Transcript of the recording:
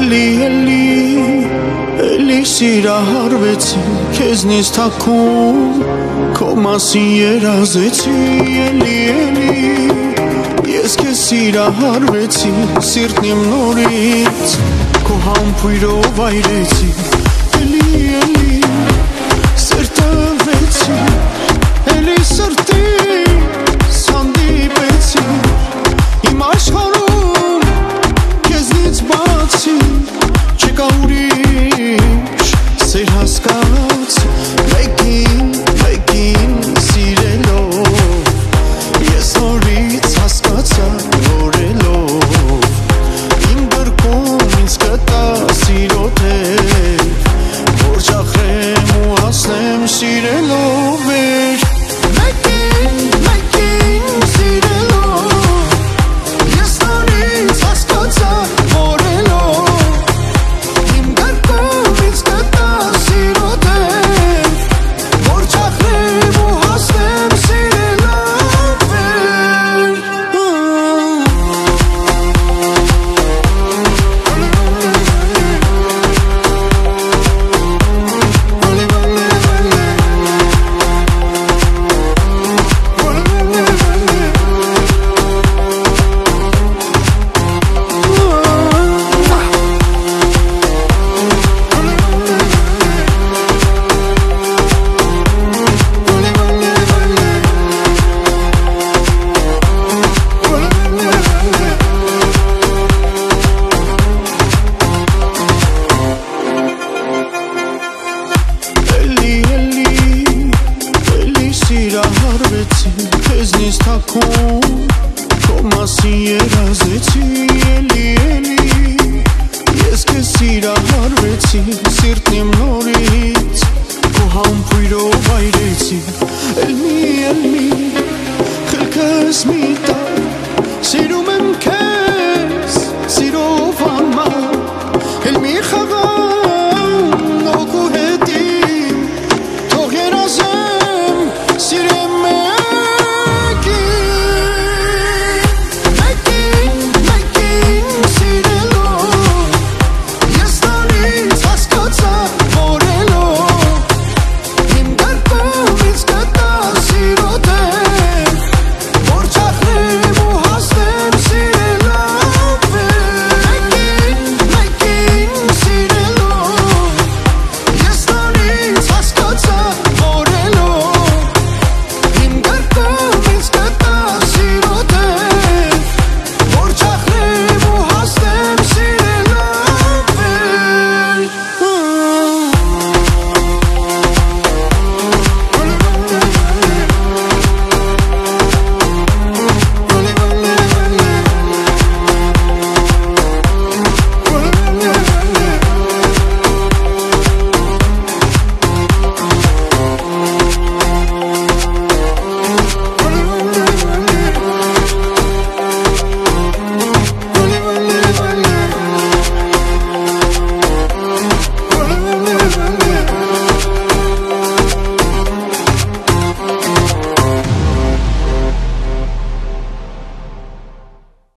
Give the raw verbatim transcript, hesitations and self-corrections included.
Էլի, էլի, էլի սիրահարվեցի, քեզնից թաքուն, քո մասին երազեցի, էլի, էլի, ես քեզ սիրահարվեցի, սիրտն իմ նորից, քո համբույրով այրեցի, էլի, էլի, սրտավեցի, էլի սրտից հանդիպեցի, իմ աշխարհում քեզնից բացի չկա ուրիշ սեր հասկացի, մեկին, մեկին սիրելով, ես նորից հասկացա որելով, իմ գրկում ինձ կտա սիրո թև, որ ճախրեմ ու հասնեմ սիրելով էր, մեկին, մեկին սիրելով, ես նորից հասկացա քեզնից թաքուն, քո մասին երազեցի, էլի, էլի, ես քեզ սիրահարվեցի, սիրտն իմ